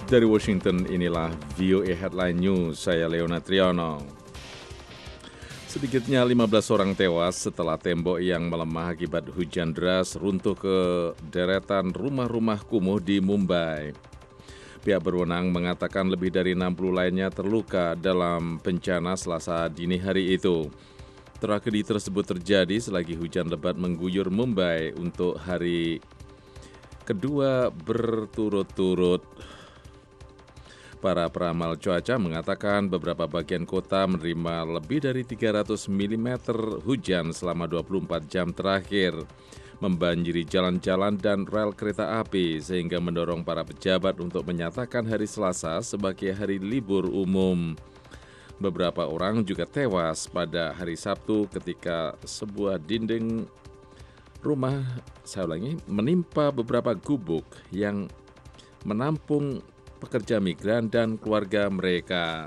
Dari Washington, inilah VOA Headline News, saya Leona Triano. Sedikitnya 15 orang tewas setelah tembok yang melemah akibat hujan deras runtuh ke deretan rumah-rumah kumuh di Mumbai. Pihak berwenang mengatakan lebih dari 60 lainnya terluka dalam bencana Selasa dini hari itu. Tragedi tersebut terjadi selagi hujan lebat mengguyur Mumbai untuk hari kedua berturut-turut. Para peramal cuaca mengatakan beberapa bagian kota menerima lebih dari 300 mm hujan selama 24 jam terakhir, membanjiri jalan-jalan dan rel kereta api sehingga mendorong para pejabat untuk menyatakan hari Selasa sebagai hari libur umum. Beberapa orang juga tewas pada hari Sabtu ketika sebuah dinding rumah, menimpa beberapa gubuk yang menampung pekerja migran dan keluarga mereka.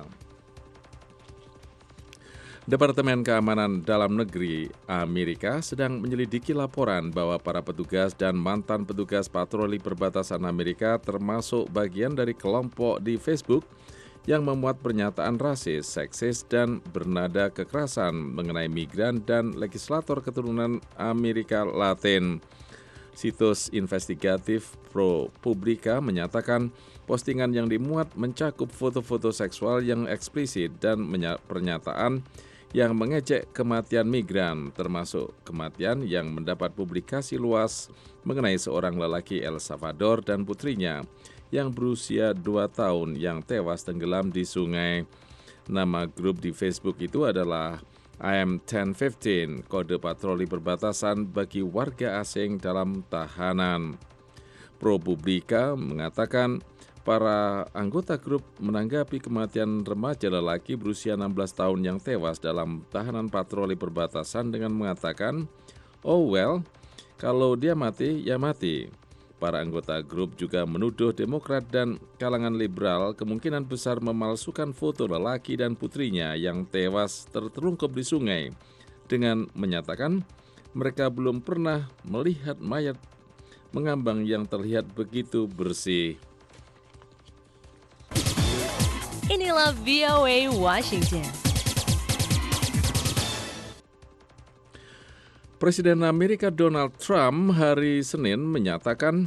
Departemen Keamanan Dalam Negeri Amerika sedang menyelidiki laporan bahwa para petugas dan mantan petugas patroli perbatasan Amerika termasuk bagian dari kelompok di Facebook yang memuat pernyataan rasis, seksis, dan bernada kekerasan mengenai migran dan legislator keturunan Amerika Latin. Situs investigatif ProPublica menyatakan postingan yang dimuat mencakup foto-foto seksual yang eksplisit dan pernyataan yang mengejek kematian migran, termasuk kematian yang mendapat publikasi luas mengenai seorang lelaki El Salvador dan putrinya yang berusia 2 tahun yang tewas tenggelam di sungai. Nama grup di Facebook itu adalah IM 1015, kode patroli perbatasan bagi warga asing dalam tahanan. ProPublica mengatakan para anggota grup menanggapi kematian remaja lelaki berusia 16 tahun yang tewas dalam tahanan patroli perbatasan dengan mengatakan, "Oh well, kalau dia mati, ya mati." Para anggota grup juga menuduh Demokrat dan kalangan liberal kemungkinan besar memalsukan foto lelaki dan putrinya yang tewas tertelungkup di sungai dengan menyatakan mereka belum pernah melihat mayat mengambang yang terlihat begitu bersih. Inilah VOA Washington. Presiden Amerika Donald Trump hari Senin menyatakan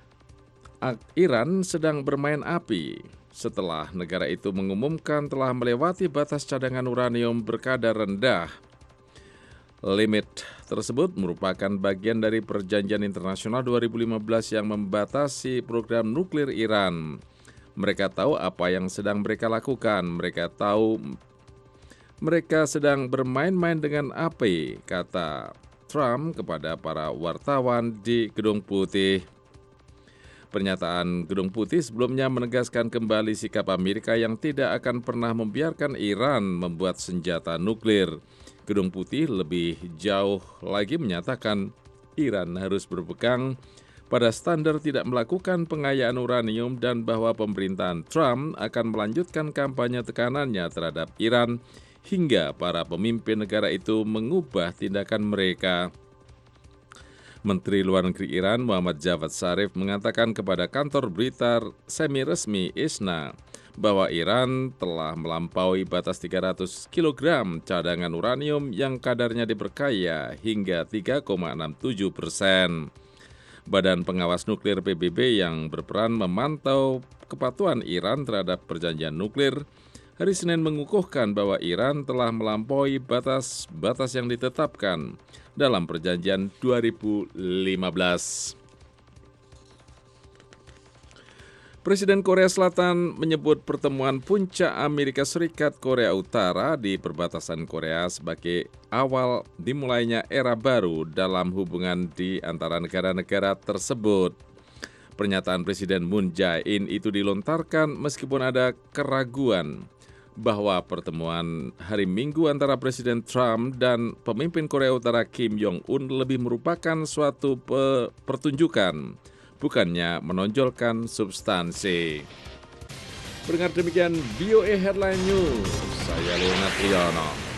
Iran sedang bermain api setelah negara itu mengumumkan telah melewati batas cadangan uranium berkadar rendah. Limit tersebut merupakan bagian dari perjanjian internasional 2015 yang membatasi program nuklir Iran. Mereka tahu apa yang sedang mereka lakukan. Mereka tahu mereka sedang bermain-main dengan api, kata Trump kepada para wartawan di Gedung Putih. Pernyataan Gedung Putih sebelumnya menegaskan kembali sikap Amerika yang tidak akan pernah membiarkan Iran membuat senjata nuklir. Gedung Putih lebih jauh lagi menyatakan Iran harus berpegang pada standar tidak melakukan pengayaan uranium dan bahwa pemerintahan Trump akan melanjutkan kampanye tekanannya terhadap Iran hingga para pemimpin negara itu mengubah tindakan mereka. Menteri Luar Negeri Iran Muhammad Javad Zarif mengatakan kepada kantor berita semi-resmi ISNA bahwa Iran telah melampaui batas 300 kg cadangan uranium yang kadarnya diperkaya hingga 3,67%. Badan Pengawas Nuklir PBB yang berperan memantau kepatuhan Iran terhadap perjanjian nuklir hari Senin mengukuhkan bahwa Iran telah melampaui batas-batas yang ditetapkan dalam perjanjian 2015. Presiden Korea Selatan menyebut pertemuan puncak Amerika Serikat Korea Utara di perbatasan Korea sebagai awal dimulainya era baru dalam hubungan di antara negara-negara tersebut. Pernyataan Presiden Moon Jae-in itu dilontarkan meskipun ada keraguan bahwa pertemuan hari Minggu antara Presiden Trump dan pemimpin Korea Utara Kim Jong-un lebih merupakan suatu pertunjukan, bukannya menonjolkan substansi. Pendengar, demikian VOA Headline News, saya Leonard Triano.